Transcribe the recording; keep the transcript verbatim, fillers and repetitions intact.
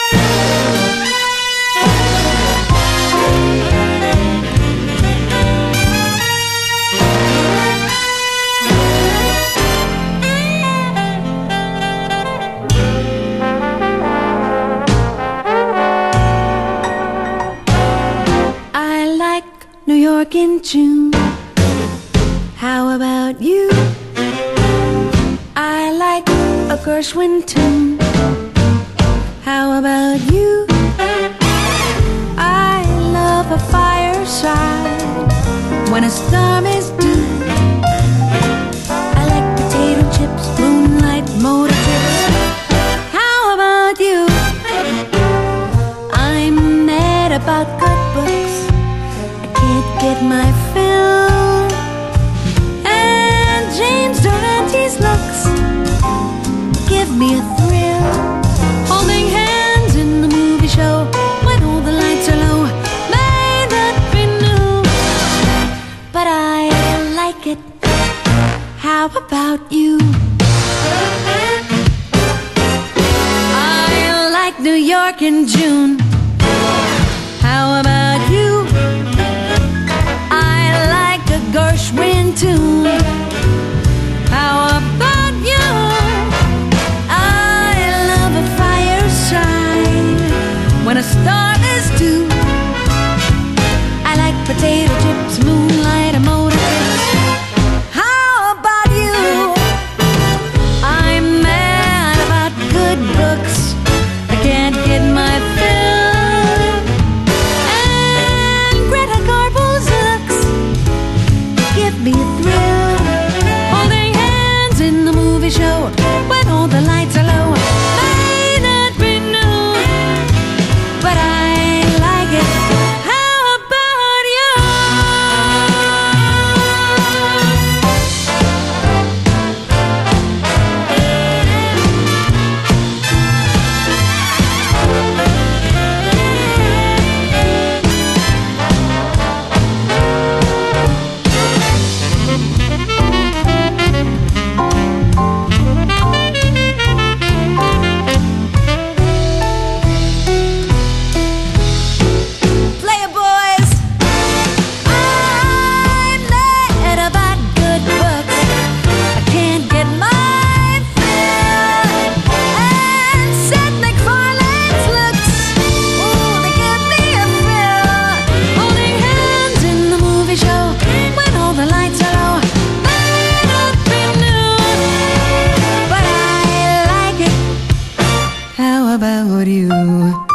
New York in June. How about you? I like a Gershwin tune. How about you? I love a fireside when a storm is due. I like potato chips, moonlight, motor trips. How about you? I'm mad about good books. Can't get my fill, and James Durante's looks give me a thrill. Holding hands in the movie show when all the lights are low may not be new, but I like it. How about you? I like New York in June. How about you? Gershwin tune. How about you? I love a fireside when a star is due. I like potato chips, moonlight, and motor trips. How about you? I'm mad about good books. I can't get my fill, and Greta Garbo's looks give me a thrill. Holding hands in the movie show when all the lights are low may not be new, but I like it. How about you? How about you?